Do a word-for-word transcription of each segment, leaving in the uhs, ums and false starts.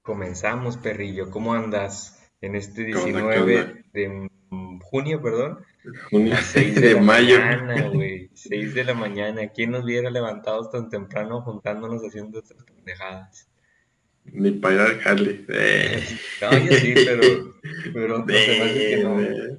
Comenzamos, perrillo. ¿Cómo andas en este ¿Qué onda? ¿Qué onda? diecinueve de mm, junio, perdón? Junio Las seis de de la mayo. mañana, güey. Seis de la mañana. ¿Quién nos viera levantados tan temprano juntándonos haciendo estas pendejadas? Ni para ir al jale. Eh. No, yo sí, pero, pero no se me hace que no. Eh,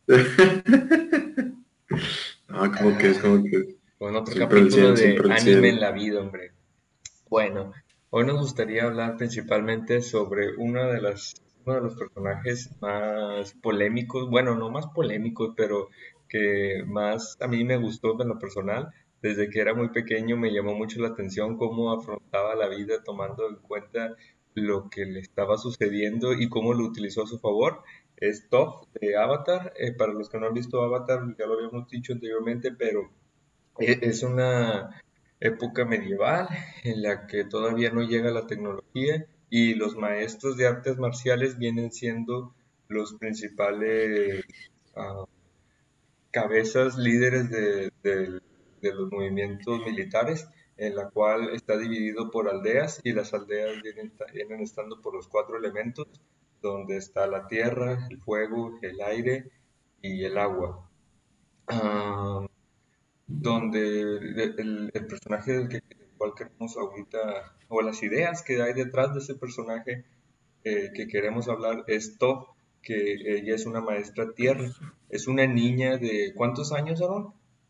No, como que es, Ah, como que es. con otro Siempre el capítulo cien, de siempre el anime en cien. la vida, hombre. Bueno, hoy nos gustaría hablar principalmente sobre una de las, uno de los personajes más polémicos, bueno, no más polémicos, pero que más a mí me gustó en lo personal. Desde que era muy pequeño me llamó mucho la atención cómo afrontaba la vida tomando en cuenta lo que le estaba sucediendo y cómo lo utilizó a su favor. Es Toph de Avatar. Eh, para los que no han visto Avatar, ya lo habíamos dicho anteriormente, pero e- Es una época medieval en la que todavía no llega la tecnología y los maestros de artes marciales vienen siendo los principales ah, cabezas líderes de, del- de los movimientos militares, en la cual está dividido por aldeas y las aldeas vienen, vienen estando por los cuatro elementos, donde está la tierra, el fuego, el aire y el agua. Ah, donde el, el- el personaje del, que, del cual queremos ahorita, o las ideas que hay detrás de ese personaje eh, que queremos hablar es Toph, que ella es una maestra tierra. Es una niña de ¿cuántos años, Aaron?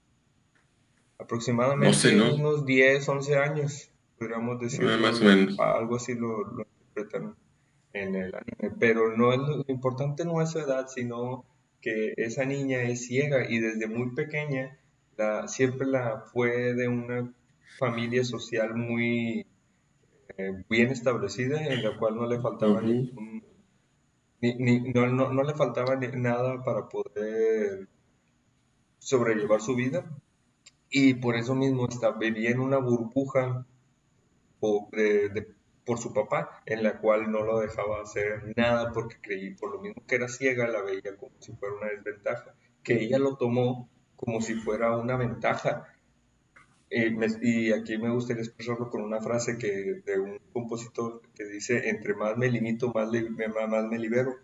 No sé, Aproximadamente ¿no? unos diez once años, podríamos Eh, decirlo, Más o menos. algo así lo, lo interpretan en el anime. Pero no es lo, lo importante no es su edad, sino que esa niña es ciega y desde muy pequeña la, siempre la fue de una familia social muy eh, bien establecida en la cual no le faltaba Ujú. ningún, ni, ni- no, no, no le faltaba ni- nada para poder sobrellevar su vida y por eso mismo está, vivía en una burbuja po- de- de- por su papá, en la cual no lo dejaba hacer nada porque creí, por lo mismo que era ciega, la veía como si fuera una desventaja, que ella lo tomó como si fuera una ventaja. Y, me- y aquí me gustaría expresarlo con una frase que, de un compositor que dice, entre más me limito, más, li- me, más me libero,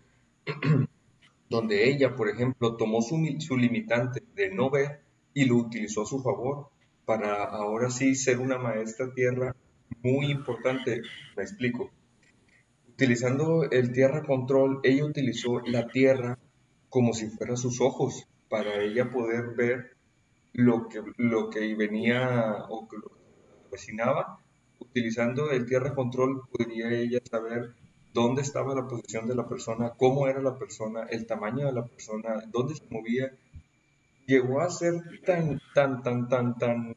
donde ella, por ejemplo, tomó su, mi- su limitante de no ver y lo utilizó a su favor para ahora sí ser una maestra tierra muy importante. Me explico. Utilizando el tierra control, ella utilizó la tierra como si fuera sus ojos para ella poder ver lo que, lo que venía o que lo que se avecinaba. Utilizando el tierra control, podría ella saber dónde estaba la posición de la persona, cómo era la persona, el tamaño de la persona, dónde se movía. Llegó a ser tan, tan, tan, tan, tan,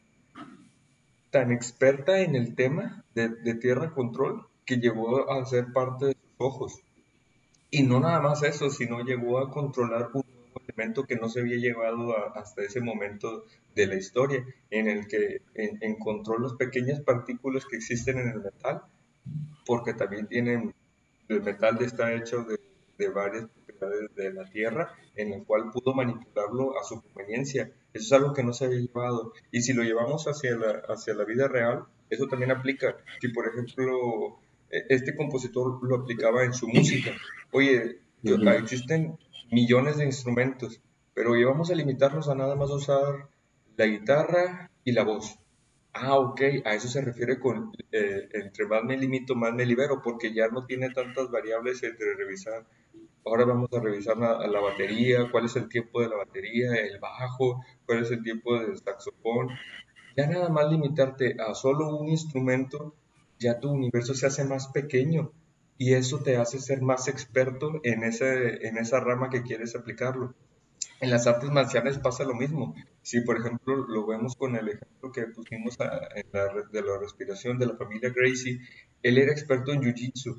tan experta en el tema de, de tierra control que llegó a ser parte de sus ojos. Y no nada más eso, sino llegó a controlar un nuevo elemento que no se había llevado a- hasta ese momento de la historia, en el que en- encontró las pequeñas partículas que existen en el metal, porque también tienen, el metal está hecho de, de varias propiedades de la Tierra, en el cual pudo manipularlo a su conveniencia. Eso es algo que no se había llevado. Y si lo llevamos hacia la, hacia la vida real, eso también aplica. Si, por ejemplo, e- este compositor lo aplicaba en su música. Oye, yo- ah, Ujú. existen millones de instrumentos, pero hoy vamos a limitarnos a nada más usar la guitarra y la voz. Ah, ok, a eso se refiere con eh, entre más me limito, más me libero, porque ya no tiene tantas variables entre revisar. Ahora vamos a revisar la, la batería, cuál es el tiempo de la batería, el bajo, cuál es el tiempo del saxofón. Ya nada más limitarte a solo un instrumento, ya tu universo se hace más pequeño y eso te hace ser más experto en ese, en esa rama que quieres aplicarlo. En las artes marciales pasa lo mismo. Si, por ejemplo, lo vemos con el ejemplo que pusimos a- en la re- de la respiración de la familia Gracie, él era experto en Jiu-Jitsu.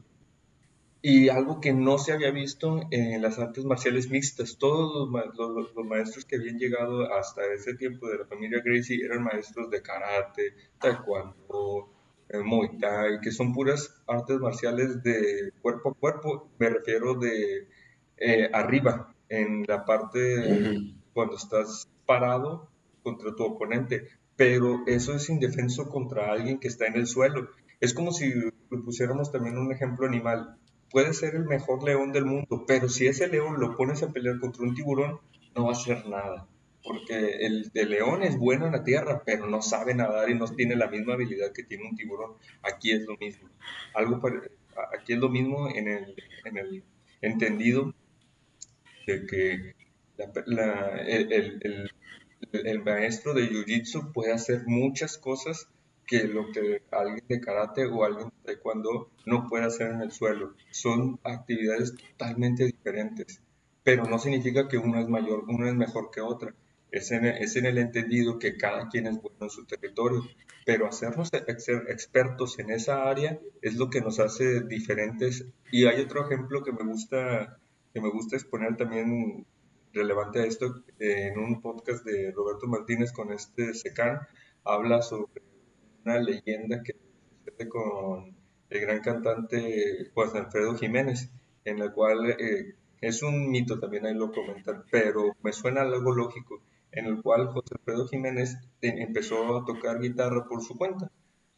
Y algo que no se había visto en las artes marciales mixtas, todos los, ma- los- los maestros que habían llegado hasta ese tiempo de la familia Gracie eran maestros de karate, taekwondo, eh, muay thai, que son puras artes marciales de cuerpo a cuerpo, me refiero de eh, arriba, en la parte Ujú. cuando estás parado contra tu oponente, pero eso es indefenso contra alguien que está en el suelo. Es como si lo pusiéramos también un ejemplo animal. Puede ser el mejor león del mundo, pero si ese león lo pones a pelear contra un tiburón, no va a hacer nada. Porque el, el león es bueno en la tierra, pero no sabe nadar y no tiene la misma habilidad que tiene un tiburón. Aquí es lo mismo. Algo pare- a- aquí es lo mismo en el, en el entendido de que la- la- el, el- el- el maestro de Jiu-Jitsu puede hacer muchas cosas que lo que alguien de karate o alguien de taekwondo no puede hacer en el suelo. Son actividades totalmente diferentes, pero no significa que una es mayor, una es mejor que otra. Es en, es en el entendido que cada quien es bueno en su territorio, pero hacernos ex- expertos en esa área es lo que nos hace diferentes. Y hay otro ejemplo que me gusta, que me gusta exponer también relevante a esto, eh, en un podcast de Roberto Martínez con este Secán, habla sobre una leyenda que sucede con el gran cantante José Alfredo Jiménez, en la cual eh, es un mito también, ahí lo comentan, pero me suena algo lógico, en el cual José Alfredo Jiménez eh, empezó a tocar guitarra por su cuenta.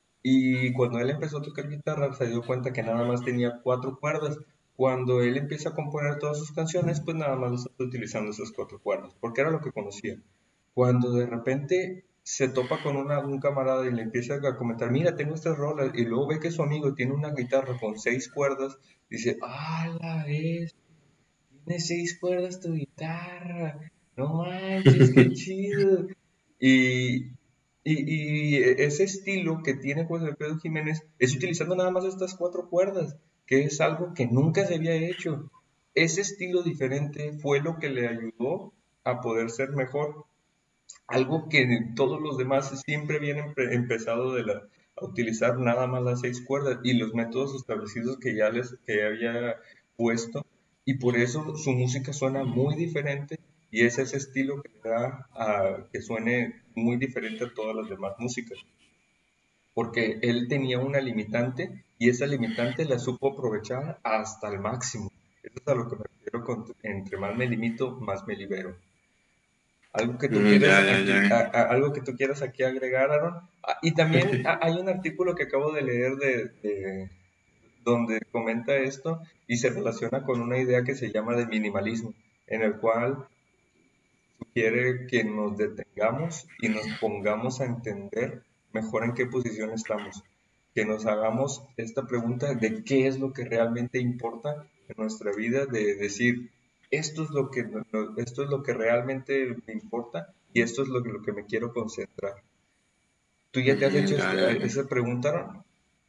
Y cuando él empezó a tocar guitarra, se dio cuenta que nada más tenía cuatro cuerdas. Cuando él empieza a componer todas sus canciones, pues nada más está utilizando esas cuatro cuerdas, porque era lo que conocía. Cuando de repente se topa con una, un camarada y le empieza a comentar, mira, tengo estas rolas, y luego ve que su amigo tiene una guitarra con seis cuerdas, dice, ¡ala, es! Tiene seis cuerdas tu guitarra, no manches, qué chido. Y, y, y ese estilo que tiene José Alfredo Jiménez es utilizando nada más estas cuatro cuerdas, que es algo que nunca se había hecho. Ese estilo diferente fue lo que le ayudó a poder ser mejor. Algo que todos los demás siempre habían empe- empezado de la, a utilizar nada más las seis cuerdas y los métodos establecidos que ya les que había puesto. Y por eso su música suena muy diferente y es ese estilo que le da a que suene muy diferente a todas las demás músicas, porque él tenía una limitante y esa limitante la supo aprovechar hasta el máximo. Eso es a lo que me refiero con entre más me limito, más me libero. Algo que tú Mm, quieras ya, ya, aquí, a- ya. a- algo que tú quieras aquí agregar, Aaron. Ah, y también ha- hay un artículo que acabo de leer de, de- donde comenta esto y se relaciona con una idea que se llama de minimalismo, en el cual sugiere que nos detengamos y nos pongamos a entender mejor en qué posición estamos, que nos hagamos esta pregunta de qué es lo que realmente importa en nuestra vida, de decir, esto es lo que, no- no- esto es lo que realmente me importa y esto es lo que, lo que me quiero concentrar. ¿Tú ya te has Mm, hecho ya, esta- ya, ya. esa pregunta, Aaron?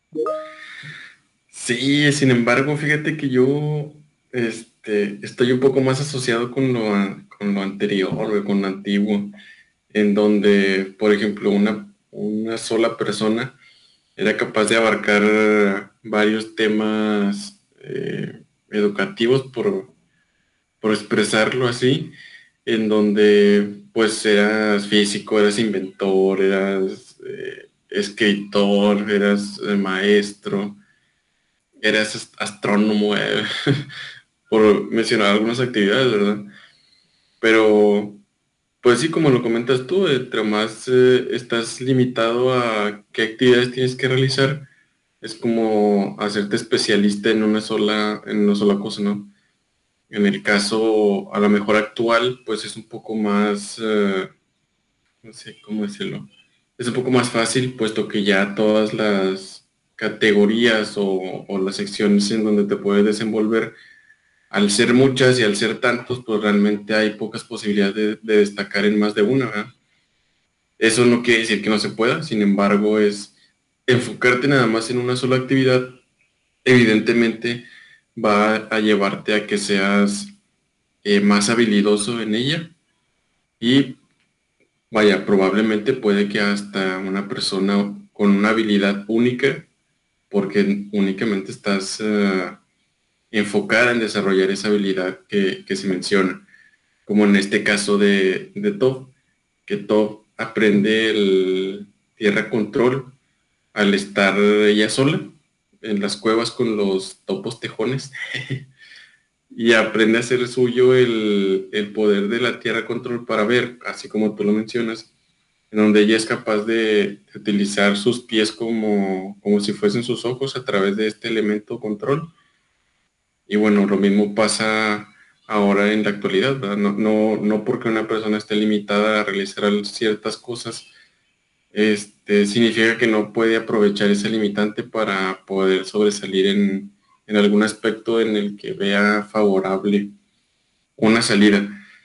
Sí, sin embargo, fíjate que yo este, estoy un poco más asociado con lo, a- con lo anterior, güey, con lo antiguo, en donde, por ejemplo, una, una sola persona era capaz de abarcar varios temas eh, educativos, por, por expresarlo así, en donde pues eras físico, eras inventor, eras eh, escritor, eras eh, maestro, eras ast- astrónomo, eh, por mencionar algunas actividades, ¿verdad? Pero pues sí, como lo comentas tú, entre más eh, estás limitado a qué actividades tienes que realizar, es como hacerte especialista en una sola, en una sola cosa, ¿no? En el caso, a lo mejor actual, pues es un poco más, eh, no sé cómo decirlo, es un poco más fácil, puesto que ya todas las categorías o, o las secciones en donde te puedes desenvolver, al ser muchas y al ser tantos, pues realmente hay pocas posibilidades de, de destacar en más de una, ¿verdad? Eso no quiere decir que no se pueda, sin embargo, es enfocarte nada más en una sola actividad, evidentemente va a llevarte a que seas eh, más habilidoso en ella y vaya, probablemente puede que hasta una persona con una habilidad única, porque únicamente estás eh, enfocada en desarrollar esa habilidad que, que se menciona, como en este caso de, de Top, que Top aprende el tierra control al estar ella sola en las cuevas con los topos tejones y aprende a hacer suyo el, el poder de la tierra control para ver, así como tú lo mencionas, en donde ella es capaz de, de utilizar sus pies como, como si fuesen sus ojos a través de este elemento control. Y bueno, lo mismo pasa ahora en la actualidad, ¿verdad? No, no, no porque una persona esté limitada a realizar ciertas cosas, este, significa que no puede aprovechar ese limitante para poder sobresalir en, en algún aspecto en el que vea favorable una salida.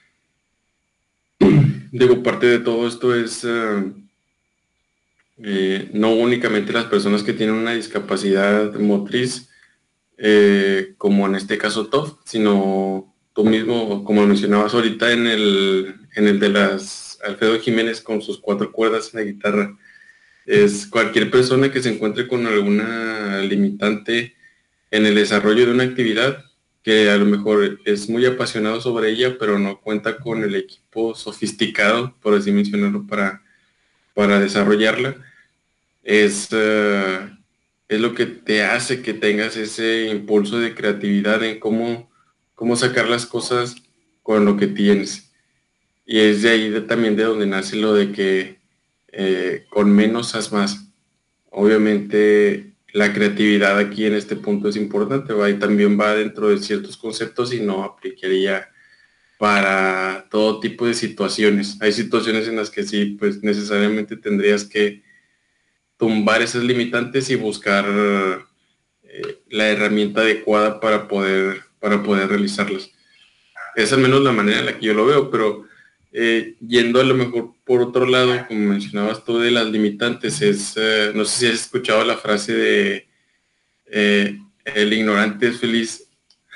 Digo, parte de todo esto es uh, eh, no únicamente las personas que tienen una discapacidad motriz, eh, como en este caso Tov, sino tú mismo, como mencionabas ahorita en el, en el de las Alfredo Jiménez con sus cuatro cuerdas en la guitarra. Es cualquier persona que se encuentre con alguna limitante en el desarrollo de una actividad que a lo mejor es muy apasionado sobre ella, pero no cuenta con el equipo sofisticado, por así mencionarlo, para, para desarrollarla, es, uh, es lo que te hace que tengas ese impulso de creatividad en cómo, cómo sacar las cosas con lo que tienes. Y es de ahí de, también de donde nace lo de que eh, con menos haz más. Obviamente la creatividad aquí en este punto es importante, ¿va? Y también va dentro de ciertos conceptos y no aplicaría para todo tipo de situaciones. Hay situaciones en las que sí, pues necesariamente tendrías que tumbar esas limitantes y buscar eh, la herramienta adecuada para poder, para poder realizarlas. Es al menos la manera en la que yo lo veo, pero eh, yendo a lo mejor por otro lado, como mencionabas tú de las limitantes, es, eh, no sé si has escuchado la frase de eh, el ignorante es feliz.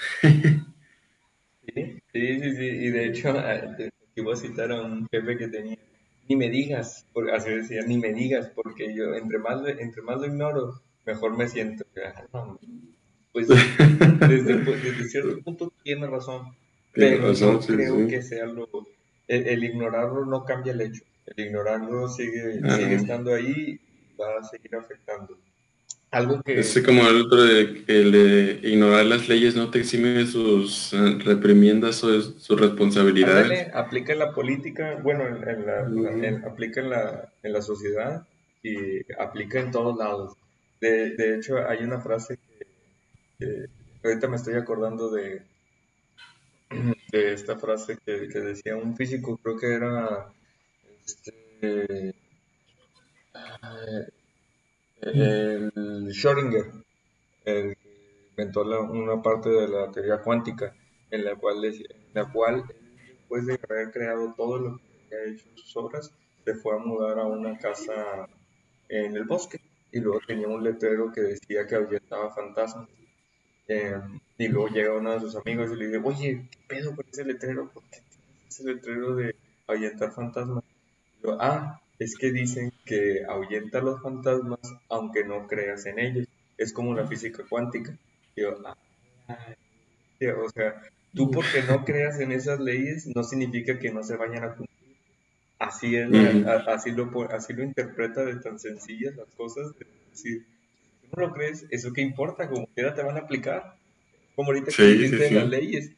Sí, sí, sí, sí. Y de hecho, eh, te- iba a citar a un jefe que tenía, ni me digas, porque así decía, ni me digas, porque yo entre más, lo- entre más lo ignoro, mejor me siento. Ah, no, pues desde, pu- desde cierto punto tiene razón, Tienes pero razón, no sí, creo sí. que sea lo, el, el ignorarlo no cambia el hecho, el ignorarlo sigue, Ah, sigue no. estando ahí y va a seguir afectando. Algo Es que, como el otro de, el de ignorar las leyes no te exime de sus eh, reprimiendas o de sus responsabilidades. ándale, aplica en la política, bueno, en, en la, la- Ujú. en- aplica en la, en la sociedad y aplica en todos lados. De, de hecho, hay una frase que ahorita me estoy acordando de, de esta frase que, que decía un físico, creo que era este, el Schrödinger, el que inventó la- una parte de la teoría cuántica, en la cual, decía- en la cual él, después de haber creado todo lo que había hecho en sus obras, se fue a mudar a una casa en el bosque y luego tenía un letrero que decía que ahuyentaba fantasmas. Eh, y luego llega uno de sus amigos y le dice, oye, ¿qué pedo con ese letrero? ¿Por qué tienes ese letrero de ahuyentar fantasmas? Y yo, ah, es que dicen que ahuyenta los fantasmas aunque no creas en ellos. Es como la física cuántica. Y yo, ah, o sea, tú porque no creas en esas leyes no significa que no se vayan a cumplir. Así es, la- Ujú. a- así lo, po- así lo interpreta de tan sencillas las cosas. Es decir, si no lo crees, ¿eso qué importa? Como quiera te van a aplicar. Como ahorita que Sí, sí, dijiste de las sí. leyes.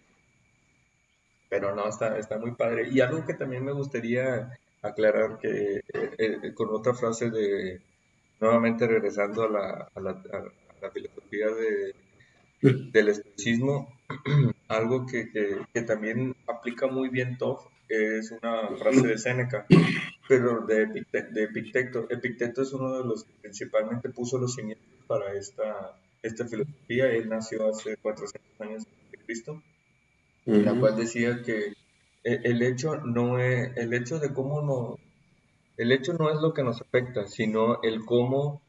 Pero no, está, está muy padre. Y algo que también me gustaría aclarar que eh, eh, con otra frase de, nuevamente regresando a la, a la, a la filosofía de, del estoicismo, algo que, que, que también aplica muy bien Tov es una frase de Séneca, pero de, Epicte- de Epicteto. Epicteto es uno de los que principalmente puso los cimientos para esta, esta filosofía. Él nació hace cuatrocientos años antes de Cristo, en la Ujú. cual decía que e- el hecho no es, el hecho de cómo no, el hecho no es lo que nos afecta, sino el cómo,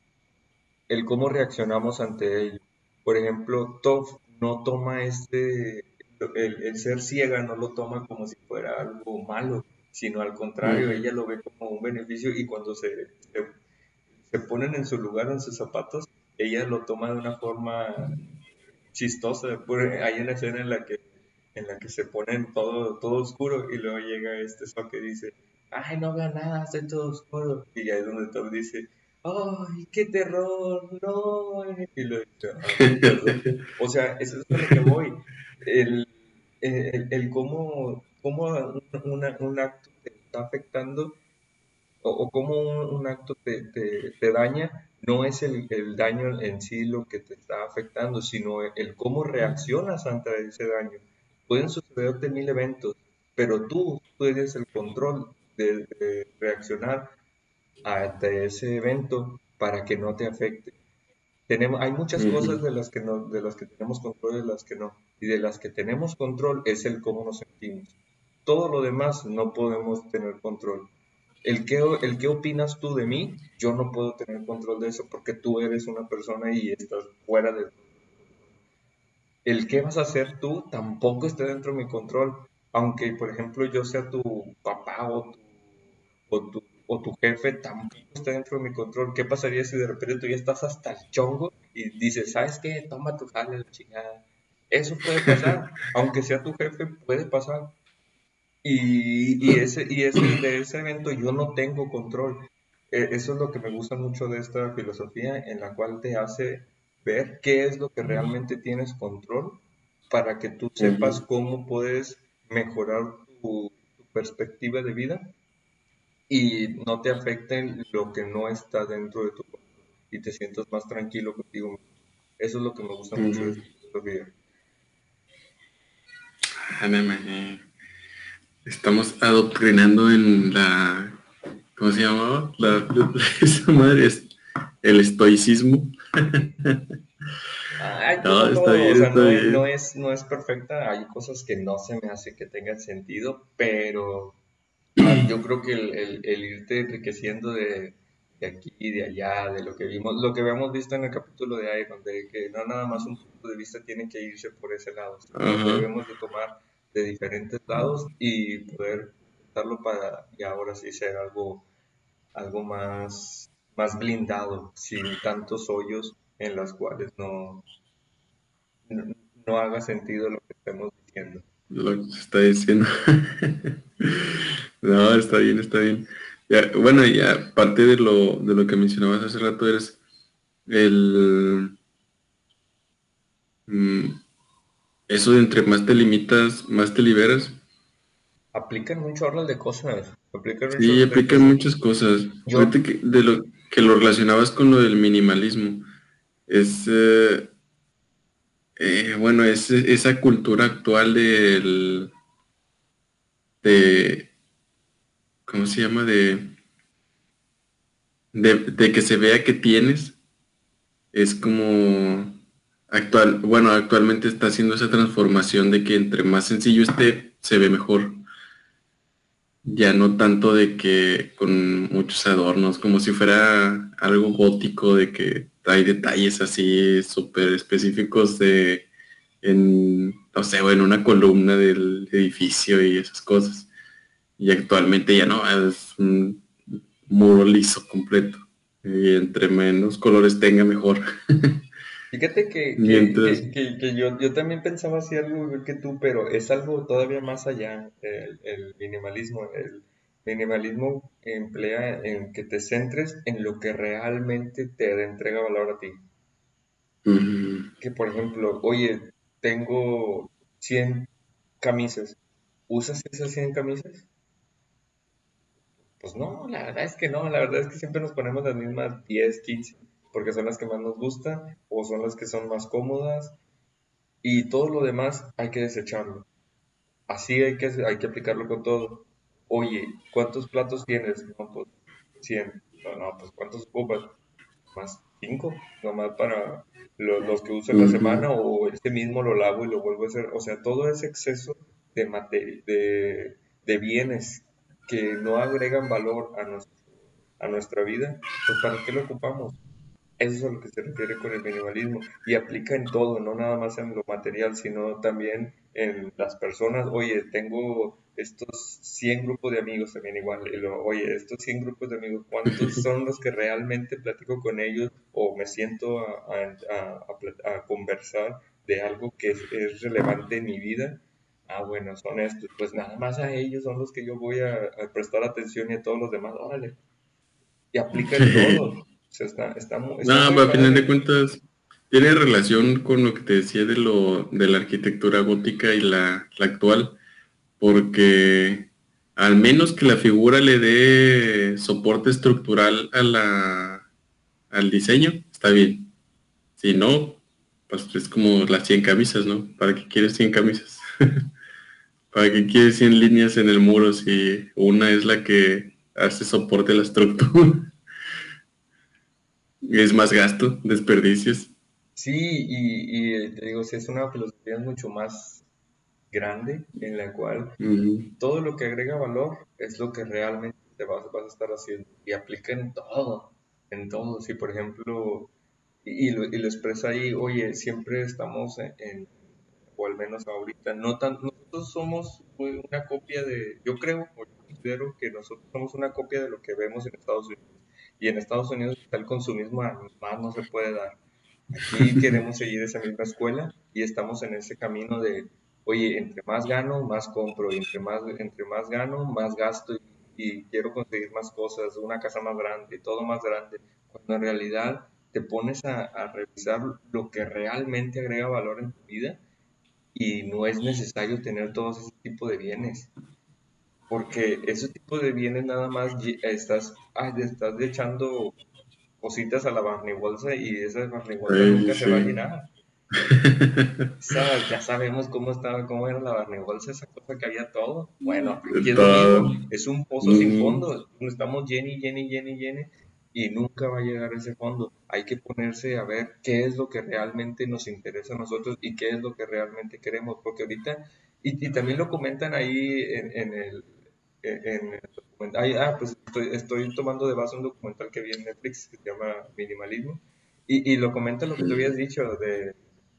el cómo reaccionamos ante ello. Por ejemplo, Toph no toma este, el, el ser ciega no lo toma como si fuera algo malo, sino al contrario, Ujú. ella lo ve como un beneficio y cuando se, se, se ponen en su lugar, en sus zapatos, ella lo toma de una forma chistosa. Por- hay una escena en la que en la que se ponen todo, todo oscuro y luego llega este so que dice, ay, no veo nada, estoy todo oscuro. Y ahí es donde Tom dice, ay, qué terror, no. Y lo dice, "Ah, perdón". O sea, eso es a lo que voy. El, el, el cómo, cómo un, una- un acto te está afectando o, o cómo un, un acto te, te- te daña, no es el, el daño en sí lo que te está afectando, sino el, el cómo reaccionas ante ese daño. Pueden sucederte mil eventos, pero tú, tú tienes el control de, de reaccionar ante ese evento para que no te afecte. Tenemos, hay muchas cosas Ujú, de las que no, de las que tenemos control y de las que no. Y de las que tenemos control es el cómo nos sentimos. Todo lo demás no podemos tener control. El qué, el qué opinas tú de mí, yo no puedo tener control de eso porque tú eres una persona y estás fuera de... El qué vas a hacer tú tampoco está dentro de mi control. Aunque, por ejemplo, yo sea tu papá o tu, o tu, o tu jefe, tampoco está dentro de mi control. ¿Qué pasaría si de repente tú ya estás hasta el chongo y dices, ¿sabes qué? Toma tu jale, la chingada. Eso puede pasar. Aunque sea tu jefe, puede pasar. Y, y ese, y ese, de ese evento yo no tengo control. Eh, eso es lo que me gusta mucho de esta filosofía, en la cual te hace ver qué es lo que realmente tienes control para que tú sepas ujú. cómo puedes mejorar tu, tu perspectiva de vida y no te afecten lo que no está dentro de tu control y te sientas más tranquilo contigo mismo. Eso es lo que me gusta mucho de Ujú. esta filosofía. Ah, no, man. Estamos adoctrinando en la, ¿cómo se llamaba? La, esa madre es el estoicismo. Hay No, como está todo, o bien, sea, está no es, no bien. es, no es perfecta, hay cosas que no se me hace que tengan sentido, pero ah, yo creo que el, el- el irte enriqueciendo de, de aquí y de allá, de lo que vimos, lo que habíamos visto en el capítulo de Iron, de que no nada más un punto de vista tiene que irse por ese lado, sino Ajá. debemos de tomar de diferentes lados y poder usarlo para, y ahora sí ser algo, algo más, más blindado, sin tantos hoyos en las cuales no no, no haga sentido lo que estemos diciendo. Lo que se está diciendo. No, está bien, está bien. Ya, bueno, y aparte de lo, de lo que mencionabas hace rato, eres el... mm, eso de entre más te limitas, más te liberas. Aplican un chorro de cosas, aplican un Sí, chorro de aplican cosas. muchas cosas. Yo, Ahorita que, de lo, que lo relacionabas con lo del minimalismo. Es, eh, eh, bueno, es esa cultura actual del, de, ¿cómo se llama? De, de, de que se vea que tienes. Es como actual, bueno, actualmente está haciendo esa transformación de que entre más sencillo esté, se ve mejor. Ya no tanto de que con muchos adornos, como si fuera algo gótico, de que hay detalles así súper específicos de, en, no sé, o en una columna del edificio y esas cosas. Y actualmente ya no, es un muro liso completo. Y entre menos colores tenga, mejor. fíjate que, que, Mientras, que, que, que yo, yo también pensaba así algo igual que tú, pero es algo todavía más allá, el, el minimalismo. El minimalismo emplea en que te centres en lo que realmente te entrega valor a ti. mm, Que por ejemplo, oye, tengo cien camisas, ¿usas esas cien camisas? Pues no, la verdad es que no, la verdad es que siempre nos ponemos las mismas diez, quince, porque son las que más nos gustan o son las que son más cómodas y todo lo demás hay que desecharlo. Así hay que, hay que aplicarlo con todo. Oye, ¿cuántos platos tienes? No, pues cien. No, no, pues ¿cuántos ocupas? Más cinco, nomás para lo- los que uso en la semana ujú. o este mismo lo lavo y lo vuelvo a hacer. O sea, todo ese exceso de, materi- de, de bienes que no agregan valor a, nuestro, a nuestra vida, pues ¿para qué lo ocupamos? Eso es a lo que se refiere con el minimalismo y aplica en todo, no nada más en lo material, sino también en las personas. Oye, tengo estos cien grupos de amigos también igual. Y lo, oye, estos cien grupos de amigos, ¿cuántos son los que realmente platico con ellos o me siento a, a- a- a plat- a conversar de algo que es, es relevante en mi vida? Ah, bueno, son estos. Pues nada más a ellos son los que yo voy a, a prestar atención y a todos los demás, órale. Y aplica en todo. O sea, está, está, mu- No, está muy pero a final de padre. cuentas tiene relación con lo que te decía de lo de la arquitectura gótica y la, la actual, porque al menos que la figura le dé soporte estructural a la, al diseño, está bien. Si no, pues es como las cien camisas, ¿no? ¿Para qué quieres cien camisas? ¿Para qué quieres cien líneas en el muro si una es la que hace soporte a la estructura? Es más gasto, desperdicios. Sí, y, y, eh, te digo, sí es una filosofía mucho más grande en la cual Ujú. todo lo que agrega valor es lo que realmente te vas, vas a estar haciendo y aplica en todo, en todo. Si por ejemplo, y, y lo, y lo expresa ahí, oye, siempre estamos en, en- o al menos ahorita, no tan, nosotros somos pues, una copia de, yo creo, o yo considero que nosotros somos una copia de lo que vemos en Estados Unidos. Y en Estados Unidos está el consumismo a más no se puede dar. Aquí queremos seguir esa misma escuela y estamos en ese camino de, oye, entre más gano, más compro, y entre más, entre más gano, más gasto y, y quiero conseguir más cosas, una casa más grande, todo más grande, cuando en realidad te pones a, a revisar lo que realmente agrega valor en tu vida y no es necesario tener todos ese tipo de bienes, porque ese tipo de bienes nada más lle- estás, ay, estás echando cositas a la barnibolsa y esa barnibolsa Ay, nunca se va a sí. llenar. Esa, ya sabemos cómo estaba, cómo era la barnibolsa, esa cosa que había todo. Bueno, aquí es lo Todo. mismo, es un pozo sin Ujú. fondo, estamos lleni, lleni, lleni, lleni, y nunca va a llegar a ese fondo. Hay que ponerse a ver qué es lo que realmente nos interesa a nosotros y qué es lo que realmente queremos, porque ahorita, y, y también lo comentan ahí en, en el, en, en el documental, ay, ah, pues estoy, estoy tomando de base un documental que vi en Netflix que se llama Minimalismo, y, y lo comenta lo que tú habías dicho de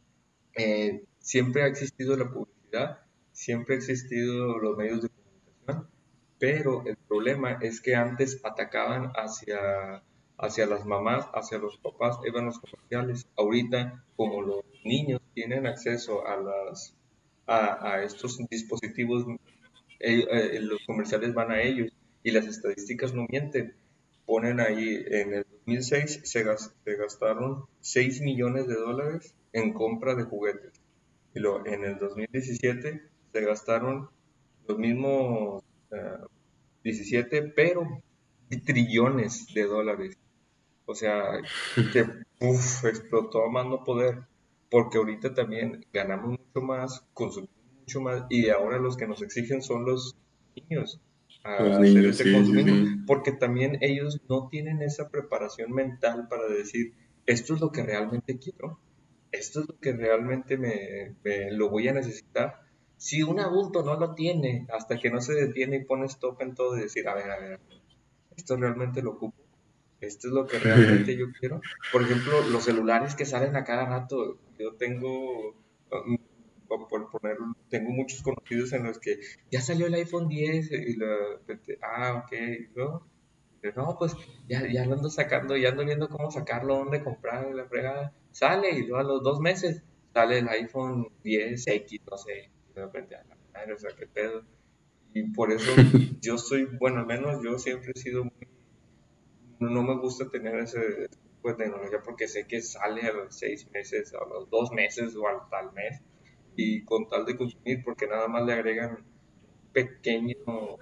eh, siempre ha existido la publicidad, siempre ha existido los medios de comunicación, pero el problema es que antes atacaban hacia, hacia las mamás, hacia los papás, iban los comerciales. Ahorita, como los niños tienen acceso a, las, a, a estos dispositivos, eh, eh, los comerciales van a ellos y las estadísticas no mienten. Ponen ahí, en el dos mil seis se, gas- se gastaron seis millones de dólares en compra de juguetes. Y luego en el dos mil diecisiete se gastaron los mismos eh, diecisiete, pero trillones de dólares. O sea, que uf, explotó a más no poder, porque ahorita también ganamos mucho más, consumimos mucho más, y ahora los que nos exigen son los niños Los a hacer niños, ese sí, sí, consumismo, sí. porque también ellos no tienen esa preparación mental para decir, esto es lo que realmente quiero, esto es lo que realmente me, me- lo voy a necesitar. Si un adulto no lo tiene, hasta que no se detiene y pone stop en todo y decir, a ver, a ver, esto realmente lo ocupo, esto es lo que realmente yo quiero. Por ejemplo, los celulares que salen a cada rato, yo tengo, um, o por poner, tengo muchos conocidos en los que ya salió el iPhone diez y la, ah, ok, ¿no? Pero no, pues ya, ya lo ando sacando, ya ando viendo cómo sacarlo, dónde comprar, la fregada. Sale y luego a los dos meses sale el iPhone diez equis, no sé, y de repente, a la madre, o sea, qué pedo. Y por eso yo soy, bueno, al menos yo siempre he sido muy, no, no me gusta tener ese tipo de tecnología porque sé que sale a los seis meses, a los dos meses o al tal mes, y con tal de consumir, porque nada más le agregan un pequeño,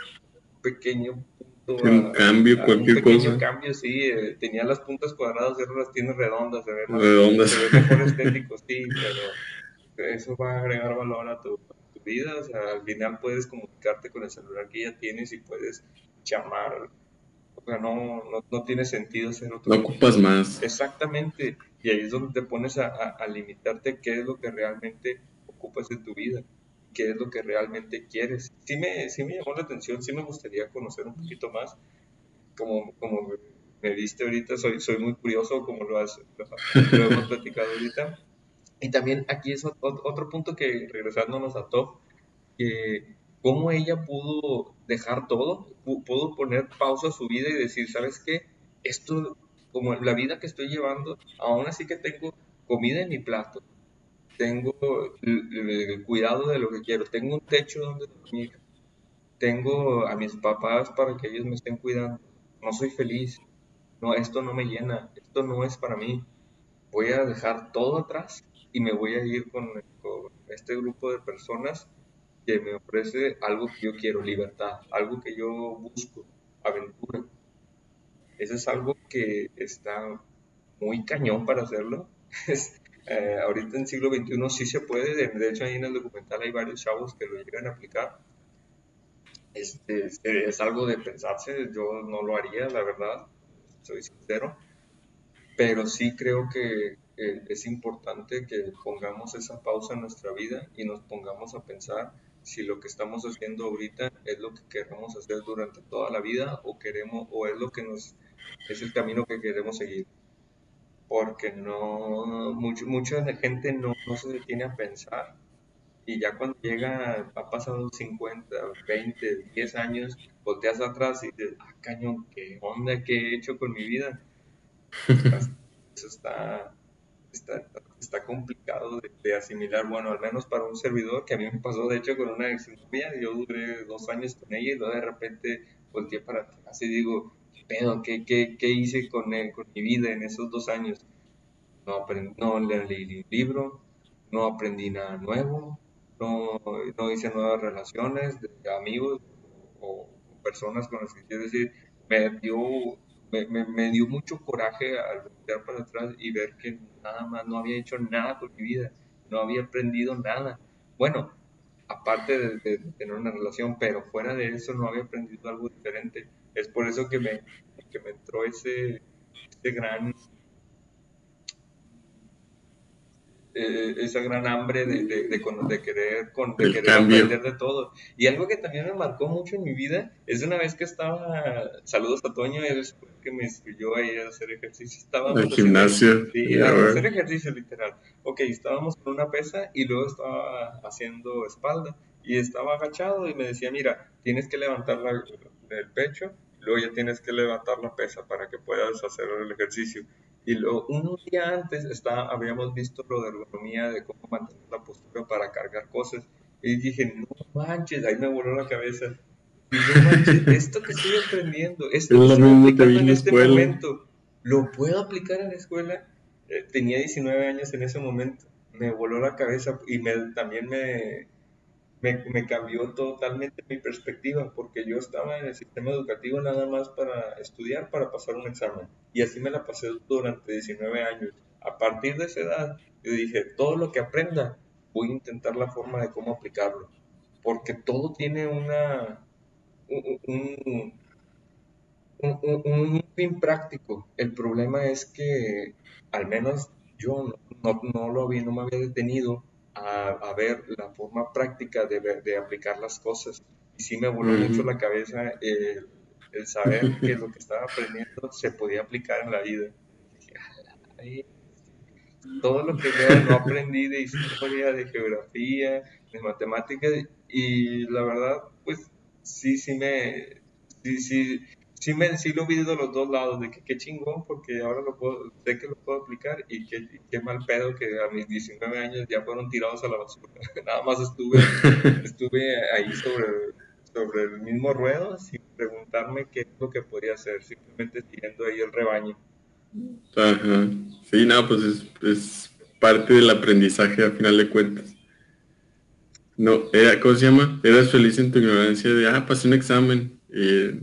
pequeño punto Un a, cambio, a un cualquier pequeño cosa. cambio, sí, eh, tenía las puntas cuadradas y ahora las tiene redondas, se ve más, Redondas. se ve mejor estético, sí, pero eso va a agregar valor a tu, a tu vida, o sea, al final puedes comunicarte con el celular que ya tienes y puedes llamar, o sea, no, no, no tiene sentido hacer No otro tipo. ocupas más. Exactamente, y ahí es donde te pones a, a, a limitarte qué es lo que realmente ocupas en tu vida, qué es lo que realmente quieres. Sí me, sí me llamó la atención, sí me gustaría conocer un poquito más, como, como me, me viste ahorita, soy, soy muy curioso, como lo, has, lo, lo hemos platicado ahorita. Y también aquí es ot- otro punto que, regresándonos a Top, que cómo ella pudo dejar todo, pu- pudo poner pausa a su vida y decir, ¿sabes qué? Esto, como la vida que estoy llevando, aún así que tengo comida en mi plato, tengo el, el cuidado de lo que quiero, tengo un techo donde dormir, tengo a mis papás para que ellos me estén cuidando, no soy feliz, no, esto no me llena, esto no es para mí, voy a dejar todo atrás y me voy a ir con, con este grupo de personas que me ofrece algo que yo quiero, libertad, algo que yo busco, aventura. Eso es algo que está muy cañón para hacerlo. Es, eh, ahorita en siglo veintiuno sí se puede, de, de hecho ahí en el documental hay varios chavos que lo llegan a aplicar. Este, es, es algo de pensarse, yo no lo haría, la verdad, soy sincero, pero sí creo que eh, es importante que pongamos esa pausa en nuestra vida y nos pongamos a pensar si lo que estamos haciendo ahorita es lo que queremos hacer durante toda la vida o queremos o es lo que nos es el camino que queremos seguir, porque no mucho, mucha gente no, no se detiene a pensar y ya cuando llega, ha pasado cincuenta veinte diez años, volteas atrás y dices, ah, cañón, ¿qué onda? ¿Qué he hecho con mi vida? Está- Eso está, está, está complicado de, de asimilar, bueno, al menos para un servidor, que a mí me pasó de hecho con una exnovia, yo duré dos años con ella y luego de repente volteé para atrás y digo, ¿qué pedo? ¿Qué, qué, qué hice con, él, con mi vida en esos dos años? No aprendí, no leí un libro, no aprendí nada nuevo, no, no hice nuevas relaciones de amigos o, o personas con las que quiero decir, me dio, me, me, me dio mucho coraje al voltear para atrás y ver que nada más no había hecho nada con mi vida, no había aprendido nada. Bueno, aparte de, de- de tener una relación, pero fuera de eso no había aprendido algo diferente. Es por eso que me, que me entró ese, ese gran eh, esa gran hambre de, de, de, cono- de querer, con, de El querer cambio, aprender de todo. Y algo que también me marcó mucho en mi vida es una vez que estaba, saludos a Toño, él fue el que me instruyó a ir a hacer ejercicio, el estábamos haciendo, gimnasio, sí, ya, a güey. hacer ejercicio literal. Ok, estábamos con una pesa y luego estaba haciendo espalda y estaba agachado y me decía, mira, tienes que levantar la- el pecho, luego ya tienes que levantar la pesa para que puedas hacer el ejercicio. Y luego, un día antes está, habíamos visto lo de ergonomía, de cómo mantener la postura para cargar cosas. Y dije, no manches, ahí me voló la cabeza. Y no manches, esto que estoy aprendiendo, Es esto que lo estoy mismo que vi aplicando en en la este escuela. momento, ¿lo puedo aplicar en la escuela? Eh, tenía diecinueve años en ese momento. Me voló la cabeza y me, también me, me, me cambió totalmente mi perspectiva, porque yo estaba en el sistema educativo nada más para estudiar, para pasar un examen, y así me la pasé durante diecinueve años. A partir de esa edad, yo dije, todo lo que aprenda, voy a intentar la forma de cómo aplicarlo, porque todo tiene una, un, un, un, un- un fin práctico. El problema es que, al menos yo no, no, no lo había, no me había detenido a, a ver la forma práctica de, ver- de aplicar las cosas. Y sí me voló mucho Ujú. la cabeza el, el saber que lo que estaba aprendiendo se podía aplicar en la vida. Dije, "Ay, todo lo que no, no aprendí de historia, de geografía, de matemáticas, y la verdad, pues sí, sí me, sí, sí, sí me, sí lo vi de los dos lados, de que qué chingón, porque ahora lo puedo, sé que lo puedo aplicar, y qué, y qué mal pedo que a mis diecinueve años ya fueron tirados a la basura. Nada más estuve, estuve ahí sobre, sobre el mismo ruedo, sin preguntarme qué es lo que podía hacer, simplemente siguiendo ahí el rebaño. Ajá. Sí, no, pues es, es parte del aprendizaje a final de cuentas. No, era, ¿cómo se llama? Eras feliz en tu ignorancia de, ah, pasé un examen. Eh,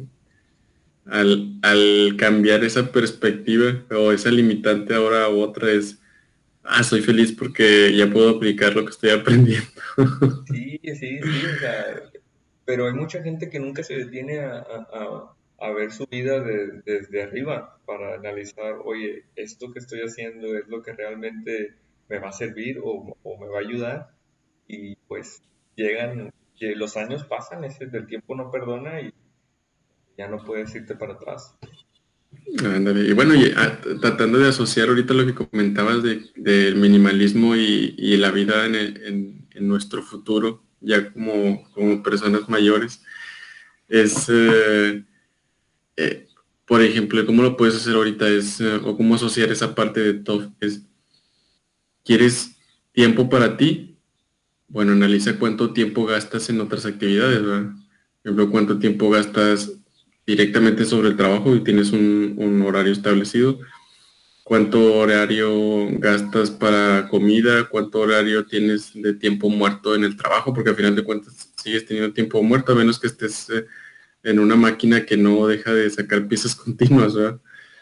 al, al cambiar esa perspectiva o esa limitante ahora a otra es, ah, soy feliz porque ya puedo aplicar lo que estoy aprendiendo. Sí, sí, sí, o sea, pero hay mucha gente que nunca se detiene a, a- a- a ver su vida de- desde arriba para analizar, oye, esto que estoy haciendo es lo que realmente me va a servir o, o me va a ayudar. Y pues llegan, que los años pasan, ese, el tiempo no perdona y ya no puedes irte para atrás. Ándale. Y bueno, y, ah, t- tratando de asociar ahorita lo que comentabas de, del minimalismo y, y la vida en, el- en- en nuestro futuro, ya como, como personas mayores, es, eh, eh, por ejemplo, ¿cómo lo puedes hacer ahorita? Es, eh, o cómo asociar esa parte de todo. Es, ¿quieres tiempo para ti? Bueno, analiza cuánto tiempo gastas en otras actividades, ¿verdad? Por ejemplo, cuánto tiempo gastas directamente sobre el trabajo y tienes un, un horario establecido. cuánto horario gastas para comida, cuánto horario tienes de tiempo muerto en el trabajo, porque al final de cuentas sigues teniendo tiempo muerto, a menos que estés eh, en una máquina que no deja de sacar piezas continuas, ¿verdad?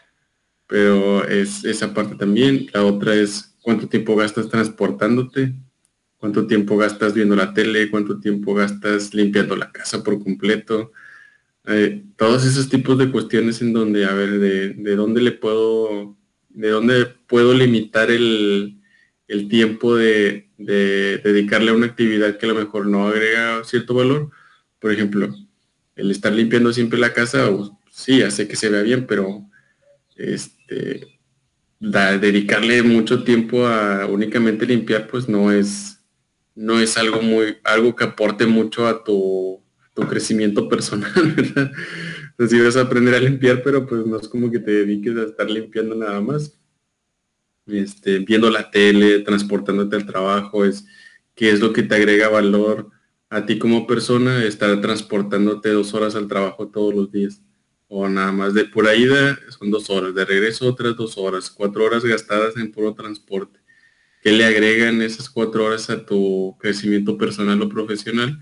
Pero es esa parte también. La otra es cuánto tiempo gastas transportándote, cuánto tiempo gastas viendo la tele, cuánto tiempo gastas limpiando la casa por completo. Eh, todos esos tipos de cuestiones en donde, a ver, de, de dónde le puedo, de dónde puedo limitar el, el tiempo de, de dedicarle a una actividad que a lo mejor no agrega cierto valor. Por ejemplo, el estar limpiando siempre la casa, o, sí, hace que se vea bien, pero este, da, dedicarle mucho tiempo a únicamente limpiar, pues no es, no es algo muy, algo que aporte mucho a tu, tu crecimiento personal, ¿verdad? Entonces sí vas a aprender a limpiar, pero pues no es como que te dediques a estar limpiando nada más. Este, viendo la tele, transportándote al trabajo, es qué es lo que te agrega valor a ti como persona, estar transportándote dos horas al trabajo todos los días. O nada más de pura ida son dos horas, de regreso otras dos horas, cuatro horas gastadas en puro transporte. ¿Qué le agregan esas cuatro horas a tu crecimiento personal o profesional?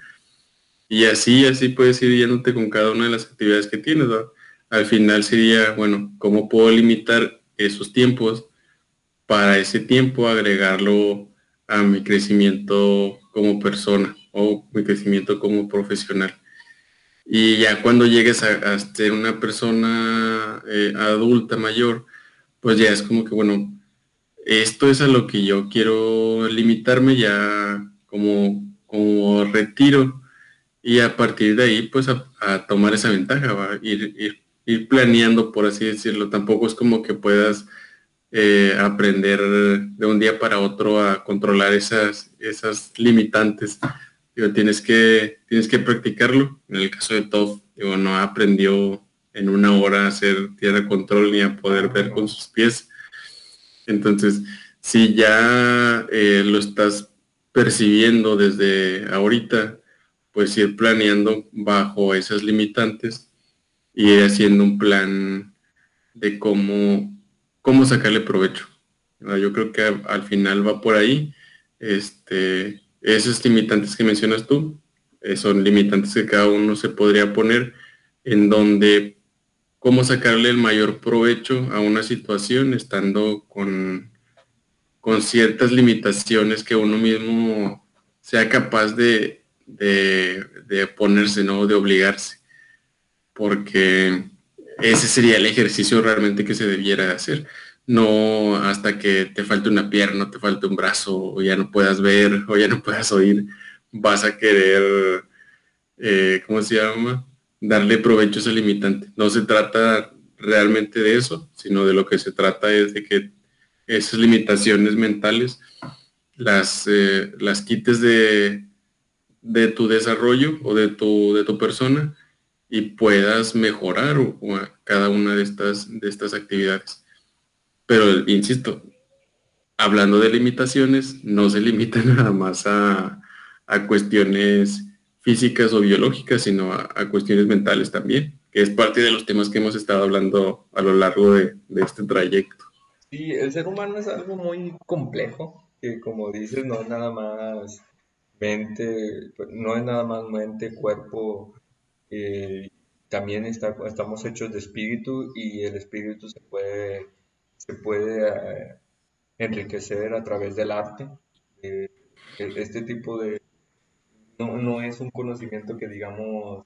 Y así, así puedes ir yéndote con cada una de las actividades que tienes, ¿no? Al final sería, bueno, ¿cómo puedo limitar esos tiempos para ese tiempo agregarlo a mi crecimiento como persona o mi crecimiento como profesional? Y ya cuando llegues a, a ser una persona eh, adulta mayor, pues ya es como que, bueno, esto es a lo que yo quiero limitarme ya como, como retiro y a partir de ahí pues a, a tomar esa ventaja, ¿va? Ir, ir, ir planeando, por así decirlo. Tampoco es como que puedas eh, aprender de un día para otro a controlar esas, esas limitantes. Digo, tienes que, tienes que practicarlo. En el caso de Toph, digo, no aprendió en una hora a hacer tierra control ni a poder No, ver con no. sus pies. Entonces, si ya eh, lo estás percibiendo desde ahorita, pues ir planeando bajo esas limitantes y ir haciendo un plan de cómo, cómo sacarle provecho. ¿Verdad? Yo creo que a- al final va por ahí. Este, esos limitantes que mencionas tú eh, son limitantes que cada uno se podría poner en donde cómo sacarle el mayor provecho a una situación estando con, con ciertas limitaciones que uno mismo sea capaz de, de, de ponerse, ¿no? De obligarse, porque ese sería el ejercicio realmente que se debiera hacer. No hasta que te falte una pierna, te falte un brazo, o ya no puedas ver, o ya no puedas oír, vas a querer, eh, ¿cómo se llama? Darle provecho a ese limitante. No se trata realmente de eso, sino de lo que se trata es de que esas limitaciones mentales las, eh, las quites de, de tu desarrollo o de tu, de tu persona y puedas mejorar o, o cada una de estas, de estas actividades. Pero, insisto, hablando de limitaciones, no se limita nada más a, a cuestiones físicas o biológicas, sino a, a, cuestiones mentales también, que es parte de los temas que hemos estado hablando a lo largo de, de este trayecto. Sí, el ser humano es algo muy complejo, que como dices, no es nada más mente, no es nada más mente, cuerpo, eh, también está, estamos hechos de espíritu y el espíritu se puede, se puede eh, enriquecer a través del arte. Eh, e- este tipo de, no, no es un conocimiento que digamos,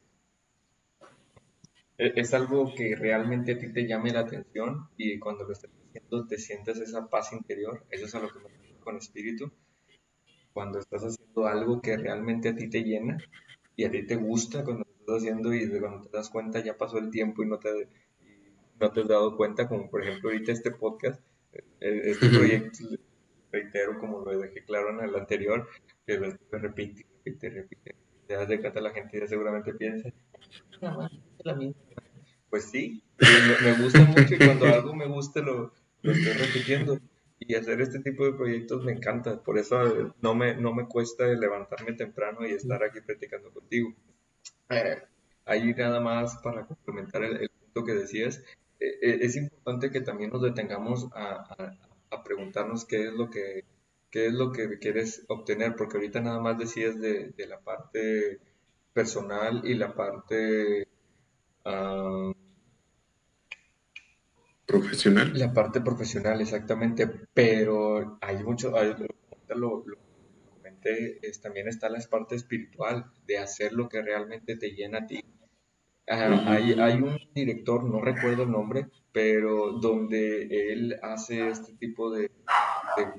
e- es algo que realmente a ti te llame la atención y cuando lo estás haciendo te sientes esa paz interior, eso es a lo que me refiero con espíritu, cuando estás haciendo algo que realmente a ti te llena y a ti te gusta cuando lo estás haciendo y de cuando te das cuenta ya pasó el tiempo y no te, y no te has dado cuenta, como por ejemplo ahorita este podcast, eh, este proyecto, reitero como lo dejé claro en el anterior, que lo estuve repite, repite, repite, te das de cuenta la gente ya seguramente piensa, "Nada más, es la misma". Pues sí, y me, me gusta mucho y cuando algo me gusta lo, lo estoy repitiendo. Y hacer este tipo de proyectos me encanta, por eso eh, no me, no me cuesta levantarme temprano y estar aquí platicando contigo. Eh, ahí nada más para complementar el, el punto que decías, e- e- es importante que también nos detengamos a, a- a preguntarnos qué es lo que, qué es lo que quieres obtener, porque ahorita nada más decías de, de la parte personal y la parte, ah, Profesional. la parte profesional, exactamente, pero hay mucho, hay- ahorita lo, lo comenté, es, también está la parte espiritual de hacer lo que realmente te llena a ti. Ah, hay, hay Ujú. un director, no recuerdo el nombre, pero donde él hace este tipo de, de-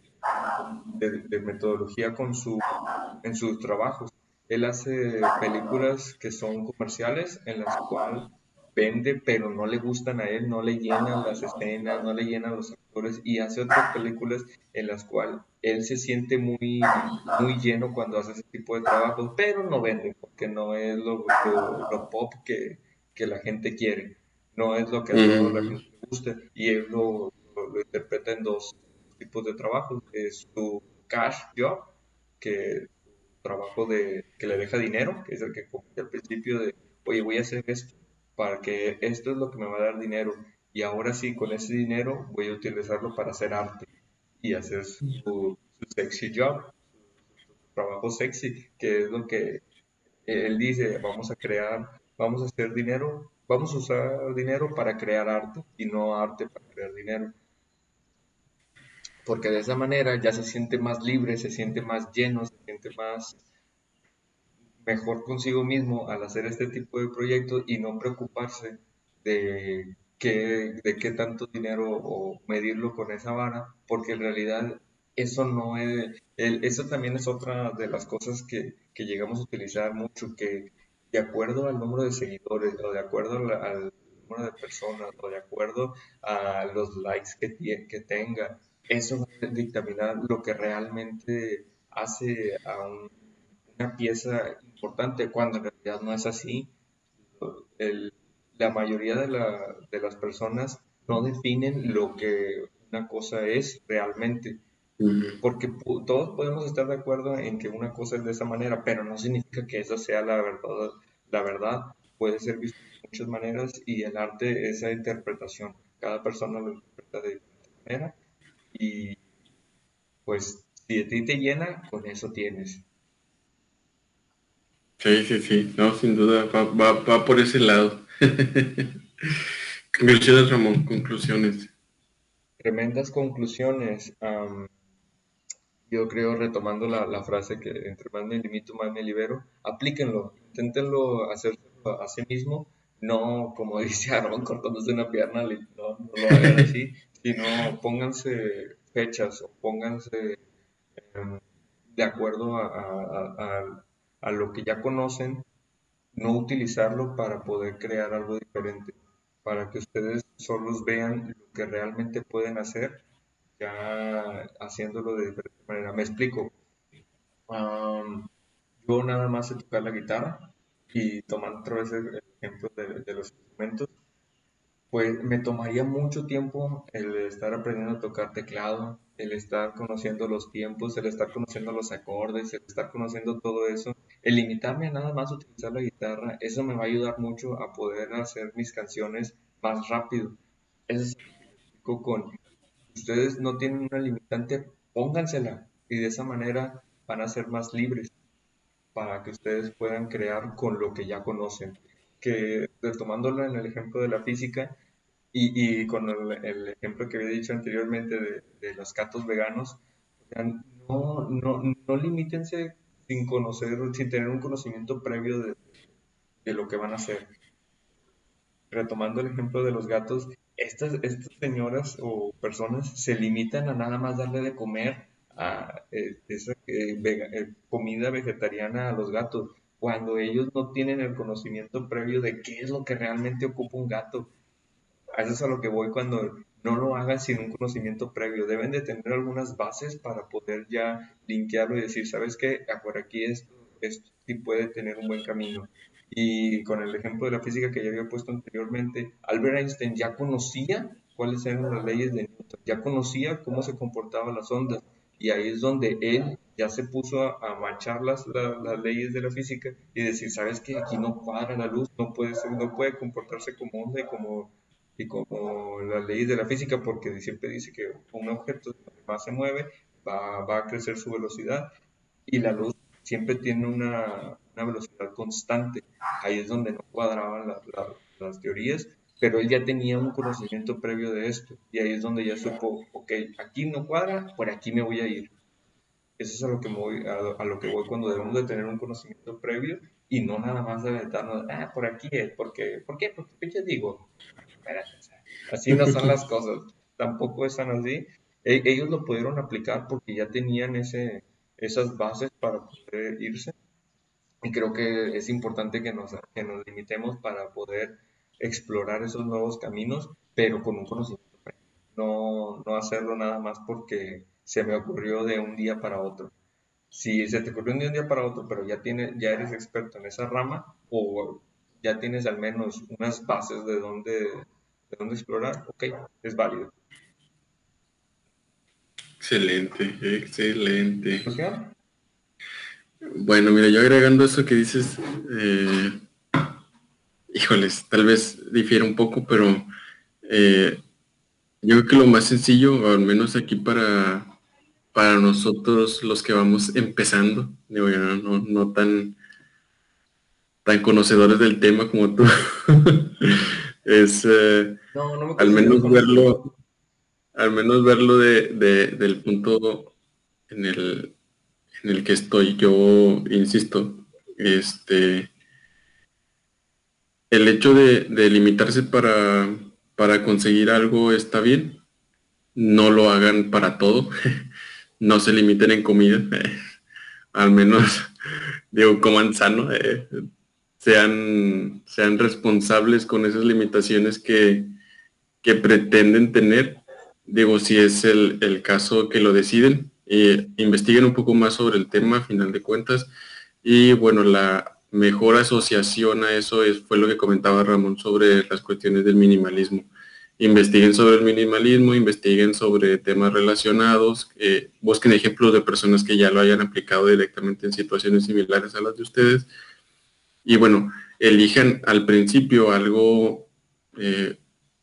de- de metodología con su, en sus trabajos. Él hace películas que son comerciales en las cuales vende, pero no le gustan a él, no le llenan las escenas, no le llenan los actores y hace otras películas en las cuales él se siente muy, muy lleno cuando hace ese tipo de trabajos, pero no vende porque no es lo, lo, lo pop que, que la gente quiere, no es lo que a toda la Ujú. gente le gusta y él lo, lo, lo interpreta en dos tipos de trabajos, es su cash job, que trabajo de que le deja dinero, que es el que comenté al principio de, oye, voy a hacer esto para que esto es lo que me va a dar dinero y ahora sí, con ese dinero voy a utilizarlo para hacer arte y hacer su, su sexy job, su trabajo sexy, que es lo que él dice, vamos a crear, vamos a hacer dinero, vamos a usar dinero para crear arte y no arte para crear dinero, porque de esa manera ya se siente más libre, se siente más lleno, se siente más mejor consigo mismo al hacer este tipo de proyectos y no preocuparse de qué, de qué tanto dinero o medirlo con esa vara, porque en realidad eso no es, el- eso también es otra de las cosas que, que llegamos a utilizar mucho, que de acuerdo al número de seguidores o de acuerdo al, al número de personas o de acuerdo a los likes que, tie- que tenga, eso va a dictaminar lo que realmente hace a un una pieza importante cuando en realidad no es así. El- la mayoría de, la- de las personas no definen lo que una cosa es realmente, Ujú. porque pu- todos podemos estar de acuerdo en que una cosa es de esa manera, pero no significa que esa sea la verdad. La verdad puede ser vista de muchas maneras y el arte es esa interpretación. Cada persona lo interpreta de diferente manera y pues si a ti te llena, con eso tienes. Sí, sí, sí, no, sin duda, va, va, va por ese lado. Conclusiones, Ramón, conclusiones. Tremendas conclusiones. Am, yo creo, retomando la, la frase que entre más me limito, más me libero, aplíquenlo, inténtenlo hacerlo a sí mismo, no como dice Aaron cortándose una pierna, li- no, no lo hagan así, sino pónganse fechas o pónganse em, de acuerdo a, a- a- a- a lo que ya conocen, no utilizarlo para poder crear algo diferente, para que ustedes solos vean lo que realmente pueden hacer ya haciéndolo de diferente manera. Me explico. Am, yo nada más sé tocar la guitarra y tomando otra vez el, el ejemplo de, de los instrumentos, pues me tomaría mucho tiempo el estar aprendiendo a tocar teclado, el estar conociendo los tiempos, el estar conociendo los acordes, el estar conociendo todo eso, el limitarme a nada más utilizar la guitarra, eso me va a ayudar mucho a poder hacer mis canciones más rápido. Eso es lo que me explico con ustedes no tienen una limitante, póngansela y de esa manera van a ser más libres para que ustedes puedan crear con lo que ya conocen. Que retomándolo en el ejemplo de la física y, y con el, el ejemplo que había dicho anteriormente de, de los gatos veganos, o sea, no, no, no limítense sin conocer, sin tener un conocimiento previo de, de lo que van a hacer. Retomando el ejemplo de los gatos, estas, estas señoras o personas se limitan a nada más darle de comer a eh, esa eh, vega- eh, comida vegetariana a los gatos, cuando ellos no tienen el conocimiento previo de qué es lo que realmente ocupa un gato. A eso es a lo que voy cuando no lo hagan sin un conocimiento previo. Deben de tener algunas bases para poder ya linkearlo y decir, ¿sabes qué? Ah, por aquí esto, esto sí puede tener un buen camino. Y con el ejemplo de la física que ya había puesto anteriormente, Albert Einstein ya conocía cuáles eran las leyes de Newton, ya conocía cómo se comportaban las ondas. Y ahí es donde él ya se puso a, a manchar las, la- las leyes de la física y decir, ¿sabes qué? Aquí no cuadra la luz, no puede ser, no puede comportarse como onda y como y como las leyes de la física, porque siempre dice que un objeto más se mueve, va, va a crecer su velocidad y la luz siempre tiene una, una velocidad constante. Ahí es donde no cuadraban la- la- las teorías, pero él ya tenía un conocimiento previo de esto y ahí es donde ya supo, ok, aquí no cuadra, por aquí me voy a ir. Eso es a lo que me voy, a, a lo que voy cuando debemos de tener un conocimiento previo y no nada más de aventarnos, ah, por aquí es, porque, ¿por qué? Porque pinche digo, espérate, o sea, así no son las cosas, tampoco están así. E- ellos lo pudieron aplicar porque ya tenían ese, esas bases para poder irse y creo que es importante que nos, que nos limitemos para poder explorar esos nuevos caminos, pero con un conocimiento previo. No, no hacerlo nada más porque se me ocurrió de un día para otro. Si se te ocurrió de un día para otro, pero ya tienes, ya eres experto en esa rama o ya tienes al menos unas bases de dónde, de dónde explorar, ok, es válido. Excelente, excelente. ¿Conclusión? Bueno, mira, yo agregando eso que dices, eh, híjoles, tal vez difiere un poco, pero eh, yo creo que lo más sencillo, o al menos aquí para, para nosotros los que vamos empezando, digo, ya no, no, no tan, tan conocedores del tema como tú, es eh, No, no me al considero menos conocedor. verlo, al menos verlo de, de- del punto en el, en el que estoy. Yo insisto, este, el hecho de, de limitarse para, para conseguir algo está bien. No lo hagan para todo. No se limiten en comida. Eh, al menos, digo, coman sano. Eh, sean, sean responsables con esas limitaciones que, que pretenden tener. Digo, si es el, el caso que lo deciden, eh, investiguen un poco más sobre el tema, a final de cuentas. Y bueno, la mejor asociación a eso es, fue lo que comentaba Ramón sobre las cuestiones del minimalismo. Investiguen sobre el minimalismo, investiguen sobre temas relacionados, eh, busquen ejemplos de personas que ya lo hayan aplicado directamente en situaciones similares a las de ustedes. Y bueno, elijan al principio algo eh,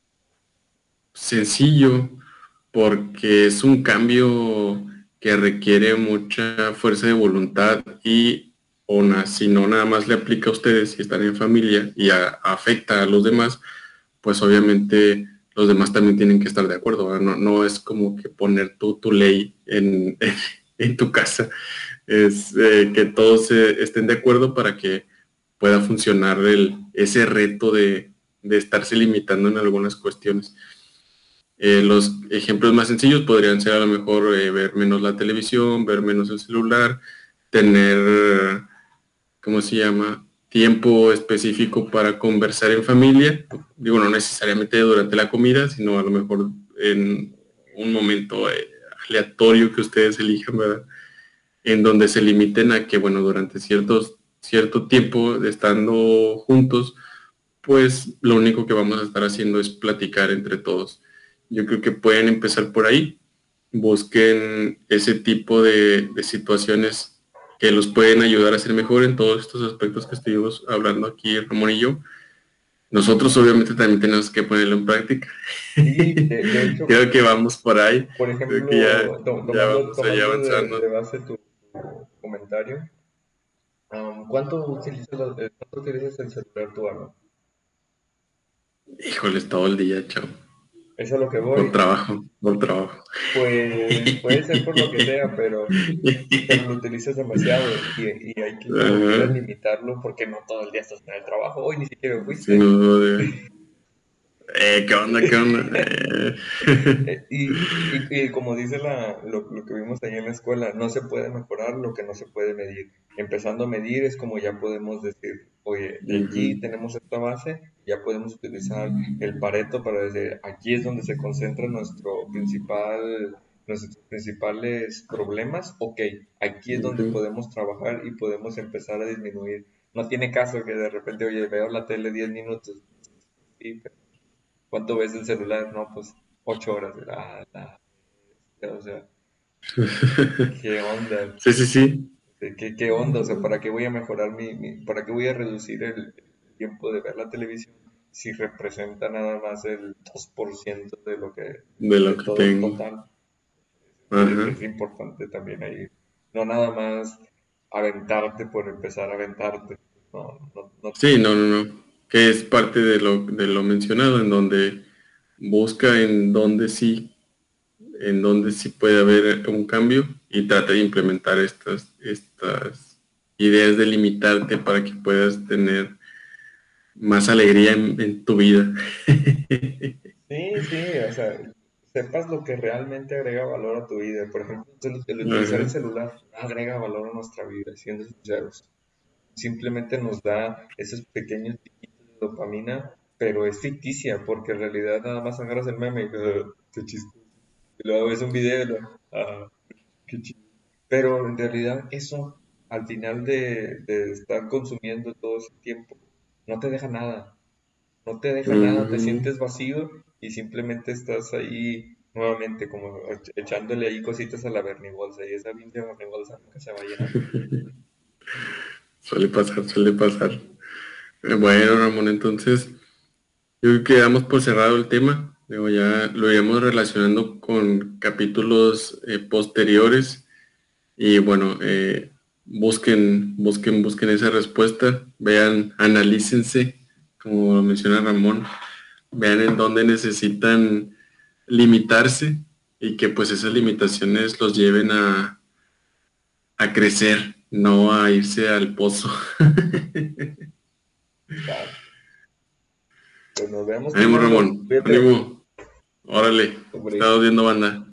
sencillo, porque es un cambio que requiere mucha fuerza de voluntad y una, si no nada más le aplica a ustedes si están en familia y a, afecta a los demás, pues obviamente los demás también tienen que estar de acuerdo. No, no es como que poner tú tu ley en, en tu casa, es eh, que todos eh, estén de acuerdo para que pueda funcionar el, ese reto de, de estarse limitando en algunas cuestiones. Eh, los ejemplos más sencillos podrían ser a lo mejor eh, ver menos la televisión, ver menos el celular, tener, ¿cómo se llama? Tiempo específico para conversar en familia. Digo, no necesariamente durante la comida, sino a lo mejor en un momento eh, aleatorio que ustedes elijan, ¿verdad? En donde se limiten a que, bueno, durante ciertos, cierto tiempo de estando juntos, pues lo único que vamos a estar haciendo es platicar entre todos. Yo creo que pueden empezar por ahí, busquen ese tipo de, de situaciones que los pueden ayudar a ser mejor en todos estos aspectos que estuvimos hablando aquí, Ramón y yo. Nosotros obviamente también tenemos que ponerlo en práctica. Sí, de, de hecho, Creo que vamos por ahí, por creo que ya, ejemplo, to- ya tomando, vamos allá tomando de, avanzando. de base tu comentario, um, ¿cuánto utilizas, la- eh, cuánto utilizas el celular tú, Álvaro? Híjoles, todo el día, chao. Es a lo que Por voy. trabajo, por trabajo. Pues puede ser por lo que sea, pero, pero lo utilizas demasiado y, y hay que como quiera Ajá, limitarlo porque no todo el día estás en el trabajo. Hoy ni siquiera sin fuiste. duda. Eh, ¿qué onda? ¿Qué onda? Eh. Eh, Y, y, y como dice la, lo, lo que vimos ahí en la escuela, no se puede mejorar lo que no se puede medir. Empezando a medir es como ya podemos decir, oye, de aquí Ujú, tenemos esta base, ya podemos utilizar el Pareto para decir, aquí es donde se concentra nuestro principal, nuestros principales problemas. Ok, aquí es donde ujú. podemos trabajar y podemos empezar a disminuir. No tiene caso que de repente, oye, veo la tele diez minutos. Sí, ¿cuánto ves el celular? No, pues ocho horas. Ah, la bestia, o sea, ¿qué onda? Sí, sí, sí. ¿Qué, qué, qué onda? O sea, ¿para qué voy a mejorar mi, mi- para qué voy a reducir el, el tiempo de ver la televisión? si representa nada más el dos por ciento de lo que, de lo de que todo el tengo. total. Es, Ajá. es importante también ahí, no nada más aventarte por empezar a aventarte, no, no, no, Sí, no, no, no. Que es parte de lo, de lo mencionado, en donde busca en donde sí, en donde sí puede haber un cambio y trata de implementar estas, estas ideas de limitarte para que puedas tener más alegría en, en tu vida. sí, sí, o sea, sepas lo que realmente agrega valor a tu vida. Por ejemplo, el, el utilizar Ajá. el celular no agrega valor a nuestra vida, siendo sinceros. Simplemente nos da esos pequeños piquitos de dopamina, pero es ficticia, porque en realidad nada más agarras el meme y "Ah, qué chistoso". Y luego ves un video y luego, "Ah, qué chido". Pero en realidad eso, al final de, de estar consumiendo todo ese tiempo, no te deja nada. No te deja nada, te Mm. sientes vacío y simplemente estás ahí nuevamente como ech- echándole ahí cositas a la vernibolsa y esa pinche vernibolsa nunca se va a llenar. Suele pasar, suele pasar. Eh, Bueno, Ramón, entonces yo creo que damos por cerrado el tema. Digo, ya lo iremos relacionando con capítulos eh, posteriores. Y bueno, eh, busquen, busquen, busquen esa respuesta, vean, analícense, como lo menciona Ramón, vean en dónde necesitan limitarse y que pues esas limitaciones los lleven a, a crecer, no a irse al pozo. Claro. Pues nos vemos, Ánimo, Fernando. Ramón, Cuídate. ánimo, órale, Hombre. estamos viendo banda.